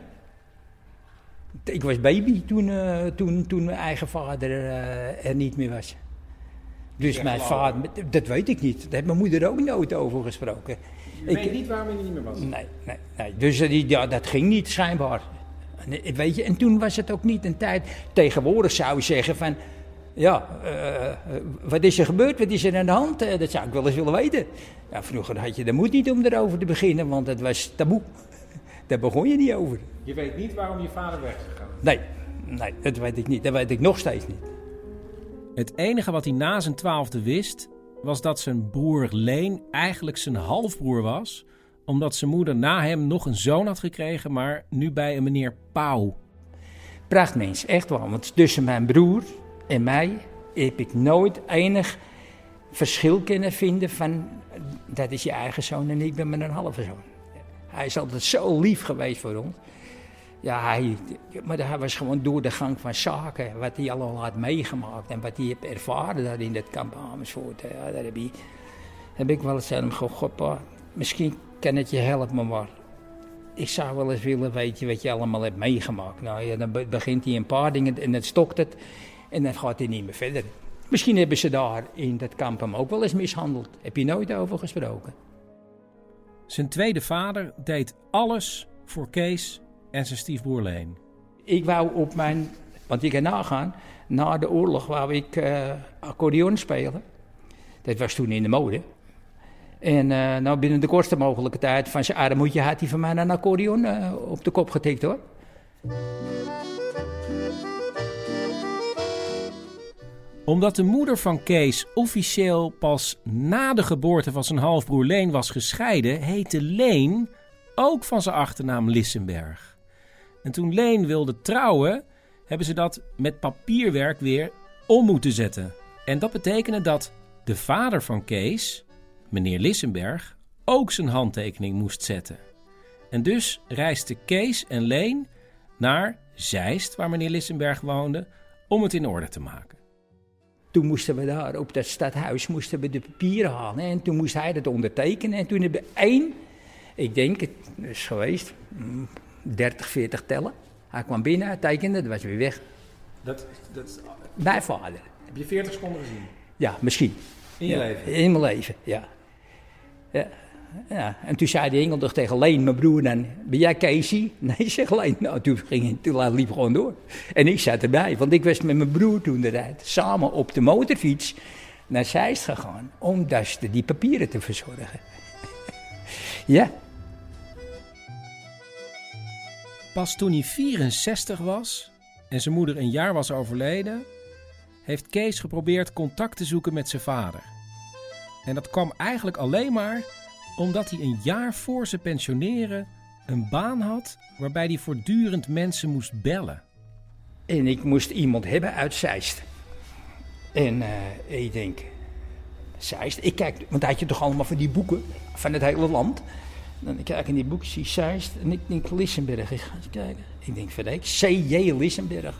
Ik was baby toen, uh, toen, toen mijn eigen vader uh, er niet meer was. Dus mijn vader, dat weet ik niet. Daar heeft mijn moeder ook nooit over gesproken. Je ik, weet niet waarom hij niet meer was? Nee, nee, nee. Dus uh, die, ja, dat ging niet, schijnbaar. En, weet je, en toen was het ook niet een tijd... Tegenwoordig zou je zeggen van... Ja, uh, wat is er gebeurd? Wat is er aan de hand? Uh, dat zou ik wel eens willen weten. Ja, vroeger had je de moed niet om erover te beginnen, want het was taboe. Daar begon je niet over. Je weet niet waarom je vader weg is gegaan? Nee, nee, dat weet ik niet. Dat weet ik nog steeds niet. Het enige wat hij na zijn twaalfde wist, was dat zijn broer Leen eigenlijk zijn halfbroer was, omdat zijn moeder na hem nog een zoon had gekregen, maar nu bij een meneer Pauw. Prachtmens, echt wel. Want tussen mijn broer en mij heb ik nooit enig verschil kunnen vinden van... dat is je eigen zoon en ik ben mijn halve zoon. Hij is altijd zo lief geweest voor ons. Ja, hij, maar hij was gewoon door de gang van zaken, wat hij allemaal had meegemaakt en wat hij heeft ervaren daar in dat kamp Amersfoort. Ja, daar heb, hij, heb ik wel eens aan hem gezegd, pa, misschien kan het je helpen, maar ik zou wel eens willen weten wat je allemaal hebt meegemaakt. Nou ja, dan begint hij een paar dingen en dan stokt het en dan gaat hij niet meer verder. Misschien hebben ze daar in dat kamp hem ook wel eens mishandeld. Heb je nooit over gesproken? Zijn tweede vader deed alles voor Kees en zijn stiefbroer Leen. Ik wou op mijn... Want ik kan nagaan, na de oorlog wou ik uh, accordeon spelen. Dat was toen in de mode. En uh, nou binnen de kortste mogelijke tijd van zijn armoedje had hij van mij een accordeon uh, op de kop getikt, hoor. Omdat de moeder van Kees officieel pas na de geboorte van zijn halfbroer Leen was gescheiden, heette Leen ook van zijn achternaam Lissenberg. En toen Leen wilde trouwen, hebben ze dat met papierwerk weer om moeten zetten. En dat betekende dat de vader van Kees, meneer Lissenberg, ook zijn handtekening moest zetten. En dus reisden Kees en Leen naar Zeist, waar meneer Lissenberg woonde, om het in orde te maken. Toen moesten we daar op dat stadhuis moesten we de papieren halen en toen moest hij dat ondertekenen. En toen hebben we één, ik denk het is geweest, dertig, veertig tellen. Hij kwam binnen, hij tekende, dat was weer weg. Dat, dat... Mijn vader. Heb je veertig seconden gezien? Ja, misschien. In je ja, leven? In mijn leven, ja. ja. ja. En toen zei de Engel tegen Leen, mijn broer, dan, ben jij Casey? Nee, zeg Leen. Nou, toen, ging, toen liep gewoon door. En ik zat erbij, want ik was met mijn broer toen de tijd samen op de motorfiets naar Zeist gegaan om dus die papieren te verzorgen. Ja. Pas toen hij vierenzestig was en zijn moeder een jaar was overleden, heeft Kees geprobeerd contact te zoeken met zijn vader. En dat kwam eigenlijk alleen maar omdat hij een jaar voor zijn pensioneren een baan had waarbij hij voortdurend mensen moest bellen. En ik moest iemand hebben uit Zeist. En uh, ik denk, Zeist, ik kijk, want hij had je toch allemaal van die boeken van het hele land. Dan kijk ik in die boeken, zie Zeist en ik denk Lissenberg. Ik ga eens kijken. Ik denk, verrek, C J Lissenberg.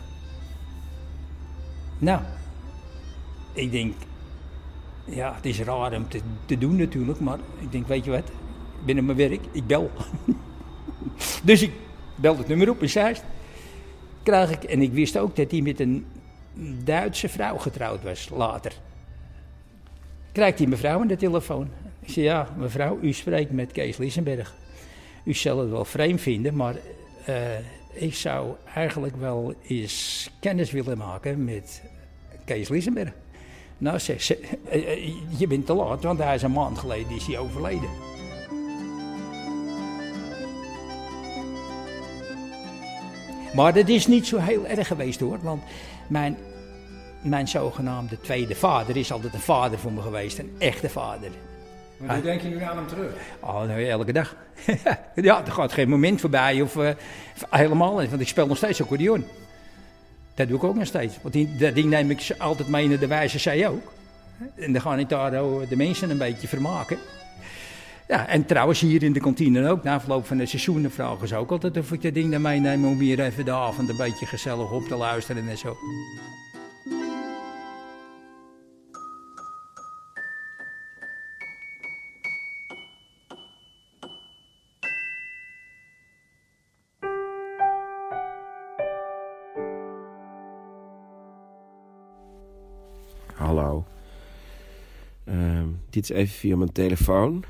Nou, ik denk, ja, het is raar om te, te doen natuurlijk, maar ik denk, weet je wat, binnen mijn werk, ik bel. Dus ik bel het nummer op in Zeist. Krijg ik, en ik wist ook dat hij met een Duitse vrouw getrouwd was, later. Krijgt die mevrouw aan de telefoon. Ik zei, ja, mevrouw, u spreekt met Kees Lissenberg. U zal het wel vreemd vinden, maar uh, ik zou eigenlijk wel eens kennis willen maken met Kees Lissenberg. Nou, zeg ze, uh, je bent te laat, want hij is een maand geleden is hij overleden. Maar dat is niet zo heel erg geweest hoor, want mijn, mijn zogenaamde tweede vader is altijd een vader voor me geweest, een echte vader. Maar hoe denk je nu aan hem terug? Oh, nou, elke dag. Ja, er gaat geen moment voorbij of uh, helemaal niet, want ik speel nog steeds accordeon. Dat doe ik ook nog steeds, want die, dat ding neem ik altijd mee naar de wijze zij ook. En dan ga ik daar de mensen een beetje vermaken. Ja, en trouwens hier in de kantine ook, na afloop van de seizoenen vragen ze ook altijd of ik dat ding naar meeneem om hier even de avond een beetje gezellig op te luisteren en zo. Hallo. Uh, dit is even via mijn telefoon.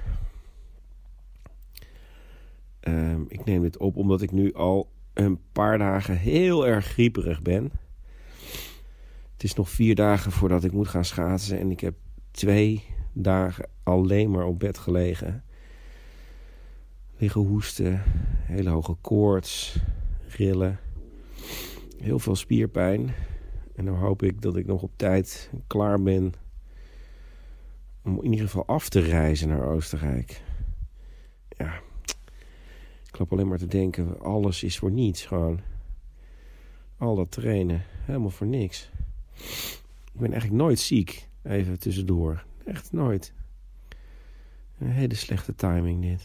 Uh, ik neem dit op omdat ik nu al een paar dagen heel erg grieperig ben. Het is nog vier dagen voordat ik moet gaan schaatsen en ik heb twee dagen alleen maar op bed gelegen. Liggen hoesten, hele hoge koorts, rillen, heel veel spierpijn. En dan hoop ik dat ik nog op tijd klaar ben om in ieder geval af te reizen naar Oostenrijk. Ja, ik loop alleen maar te denken, alles is voor niets gewoon. Al dat trainen, helemaal voor niks. Ik ben eigenlijk nooit ziek, even tussendoor. Echt nooit. Een hele slechte timing dit.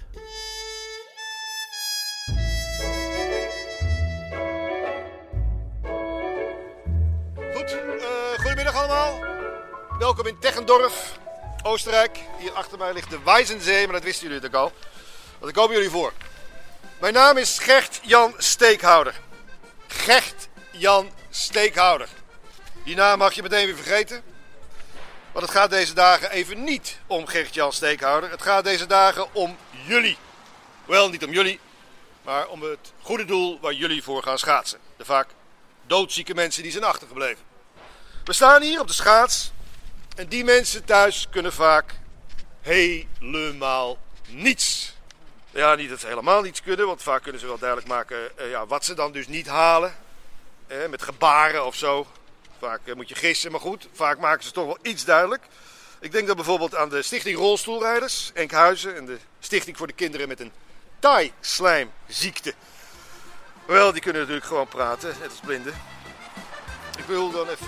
Goedemiddag allemaal. Welkom in Teckendorf, Oostenrijk. Hier achter mij ligt de Weissensee, maar dat wisten jullie natuurlijk al. Want ik kom jullie voor. Mijn naam is Gert-Jan Steekhouder. Gert-Jan Steekhouder. Die naam mag je meteen weer vergeten. Want het gaat deze dagen even niet om Gert-Jan Steekhouder. Het gaat deze dagen om jullie. Wel, niet om jullie, maar om het goede doel waar jullie voor gaan schaatsen. De vaak doodzieke mensen die zijn achtergebleven. We staan hier op de schaats en die mensen thuis kunnen vaak helemaal niets. Ja, niet dat ze helemaal niets kunnen, want vaak kunnen ze wel duidelijk maken uh, ja, wat ze dan dus niet halen. Eh, met gebaren of zo. Vaak uh, moet je gissen, maar goed, vaak maken ze toch wel iets duidelijk. Ik denk dan bijvoorbeeld aan de Stichting Rolstoelrijders, Enkhuizen, en de Stichting voor de Kinderen met een taaislijmziekte. Wel, die kunnen natuurlijk gewoon praten, net als blinden. Ik wil dan even...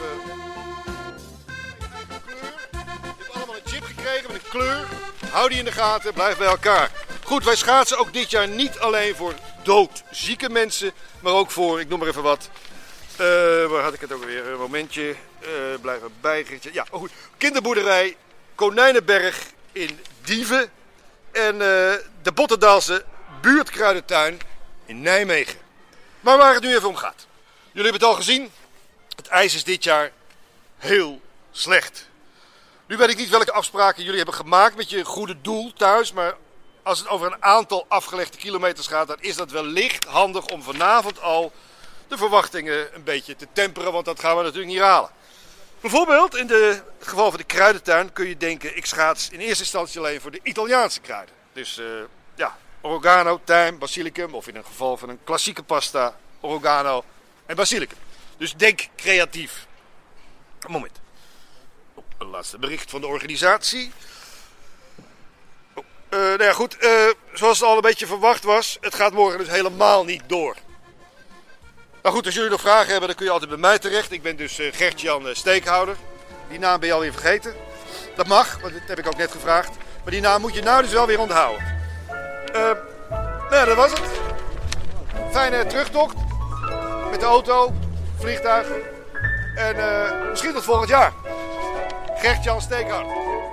kleur. Je hebt allemaal een chip gekregen met een kleur. Hou die in de gaten, blijf bij elkaar. Goed, wij schaatsen ook dit jaar niet alleen voor doodzieke mensen, maar ook voor, ik noem maar even wat. Uh, waar had ik het ook weer? Een momentje. Uh, blijf erbij. Ja, oh goed. Kinderboerderij Konijnenberg in Dieven. En uh, de Bottendaalse buurtkruidentuin in Nijmegen. Maar waar het nu even om gaat. Jullie hebben het al gezien. Het ijs is dit jaar heel slecht. Nu weet ik niet welke afspraken jullie hebben gemaakt met je goede doel thuis, maar als het over een aantal afgelegde kilometers gaat, dan is dat wellicht handig om vanavond al de verwachtingen een beetje te temperen, want dat gaan we natuurlijk niet halen. Bijvoorbeeld in het geval van de kruidentuin kun je denken, ik schaats in eerste instantie alleen voor de Italiaanse kruiden. Dus uh, ja, oregano, thyme, basilicum, of in het geval van een klassieke pasta, oregano en basilicum. Dus denk creatief. Een moment. Oh, een laatste bericht van de organisatie. Oh, uh, nou ja, goed. Uh, zoals het al een beetje verwacht was, het gaat morgen dus helemaal niet door. Nou goed, als jullie nog vragen hebben, dan kun je altijd bij mij terecht. Ik ben dus uh, Gert-Jan uh, Steekhouder. Die naam ben je alweer vergeten. Dat mag, want dat heb ik ook net gevraagd. Maar die naam moet je nou dus wel weer onthouden. Uh, nou ja, dat was het. Fijne terugtocht. Met de auto, vliegtuig. En uh, misschien tot volgend jaar. Gert-Jan Steekhouder.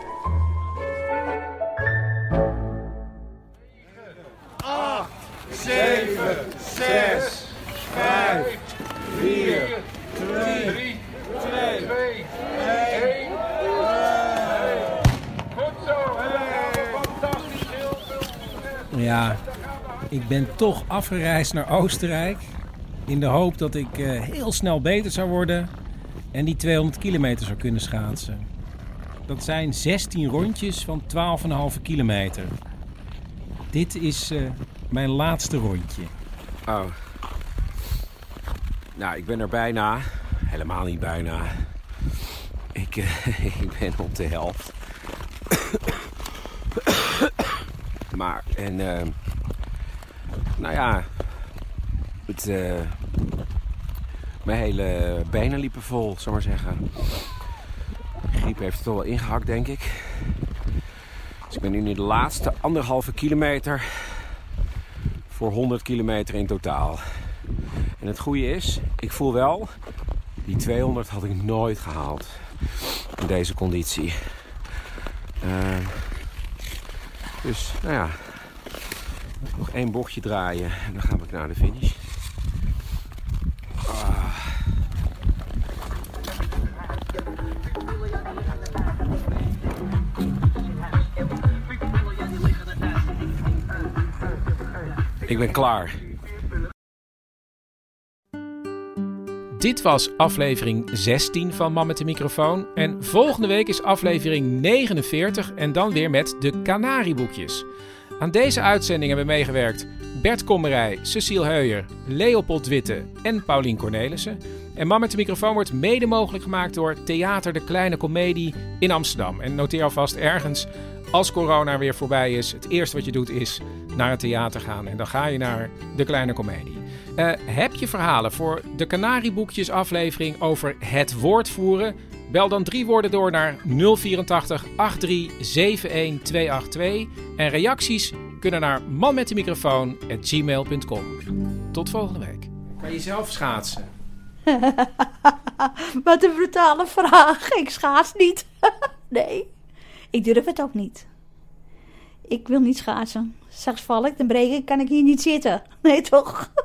acht, zeven, zes, vijf, vier, drie, twee, één. Goed zo, fantastisch, heel veel. Ja, ik ben toch afgereisd naar Oostenrijk. In de hoop dat ik uh, heel snel beter zou worden en die tweehonderd kilometer zou kunnen schaatsen. Dat zijn zestien rondjes van twaalf komma vijf kilometer. Dit is uh, mijn laatste rondje. Oh. Nou, ik ben er bijna. Helemaal niet bijna. Ik, uh, ik ben op de helft. Maar, en... Uh, nou ja... Het, uh, mijn hele benen liepen vol, zal maar zeggen. De griep heeft het toch wel ingehakt, denk ik. Dus ik ben nu in de laatste anderhalve kilometer voor honderd kilometer in totaal. En het goede is, ik voel wel, die tweehonderd had ik nooit gehaald in deze conditie. Uh, dus, nou ja, nog één bochtje draaien en dan ga ik naar de finish. Ah. Ik ben klaar. Dit was aflevering zestien van Man met de microfoon. En volgende week is aflevering negenenveertig en dan weer met de Canarieboekjes. Aan deze uitzending hebben meegewerkt Bert Kommerij, Cecile Heuyer, Leopold Witte en Paulien Cornelissen. En Man met de microfoon wordt mede mogelijk gemaakt door Theater de Kleine Comedie in Amsterdam. En noteer alvast ergens, als corona weer voorbij is, het eerste wat je doet is naar het theater gaan. En dan ga je naar de Kleine Comedie. Uh, heb je verhalen voor de Canarieboekjes aflevering over het woordvoeren? Bel dan drie woorden door naar nul vierentachtig acht drie zeven een twee acht twee. En reacties kunnen naar manmetdemicrofoon at gmail punt com. Tot volgende week. Kan je zelf schaatsen? Wat een brutale vraag. Ik schaats niet. Nee, ik durf het ook niet. Ik wil niet schaatsen. Straks val ik, dan breek ik, kan ik hier niet zitten. Nee toch?